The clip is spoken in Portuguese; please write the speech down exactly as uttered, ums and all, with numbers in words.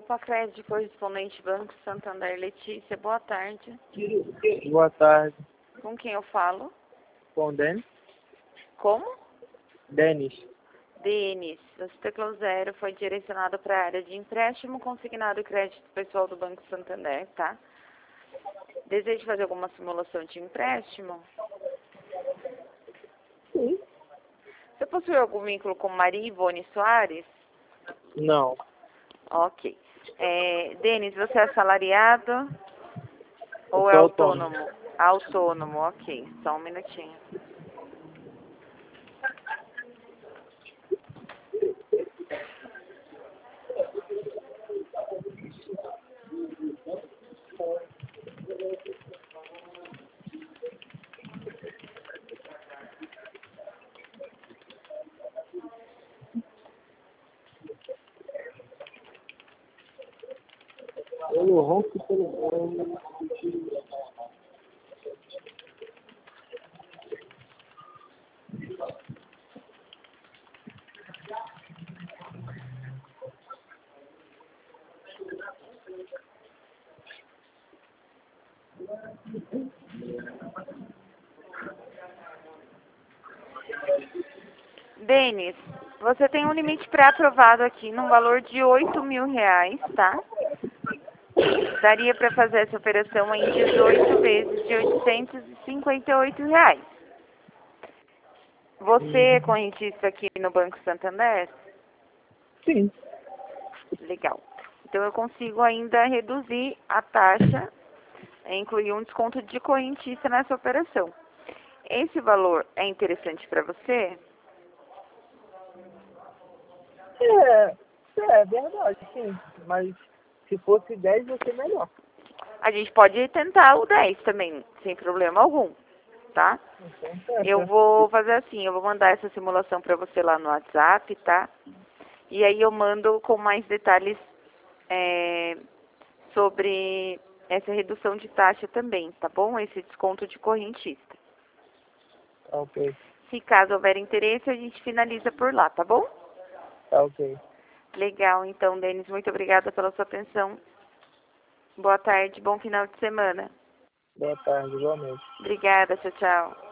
Pacred, correspondente Banco Santander, Letícia, boa tarde. Boa tarde. Com quem eu falo? Com o Denis? Como? Denis. Denis, o teclado zero foi direcionado para a área de empréstimo, consignado e crédito pessoal do Banco Santander, tá? Deseja fazer alguma simulação de empréstimo? Sim. Você possui algum vínculo com Maria Ivone Soares? Não. Ok. É, Denis, você é assalariado Eu ou é sou autônomo? autônomo. Autônomo, ok. Só um minutinho. Eu ronco pelo... Denis, você tem um limite pré-aprovado aqui no valor de oito mil reais, tá? Daria para fazer essa operação em dezoito vezes de oitocentos e cinquenta e oito reais. Você é correntista aqui no Banco Santander? Sim. Legal. Então eu consigo ainda reduzir a taxa, é, incluir um desconto de correntista nessa operação. Esse valor é interessante para você? É, é verdade, sim. Mas se fosse dez, ia ser melhor. A gente pode tentar o dez também, sem problema algum, tá? Então, tá, Eu tá. vou fazer assim, eu vou mandar essa simulação para você lá no WhatsApp, tá? E aí eu mando com mais detalhes é, sobre essa redução de taxa também, tá bom? Esse desconto de correntista. Tá ok. Se caso houver interesse, a gente finaliza por lá, tá bom? Tá ok. Legal, então, Denis, muito obrigada pela sua atenção. Boa tarde, bom final de semana. Boa tarde, igualmente. Obrigada, tchau, tchau.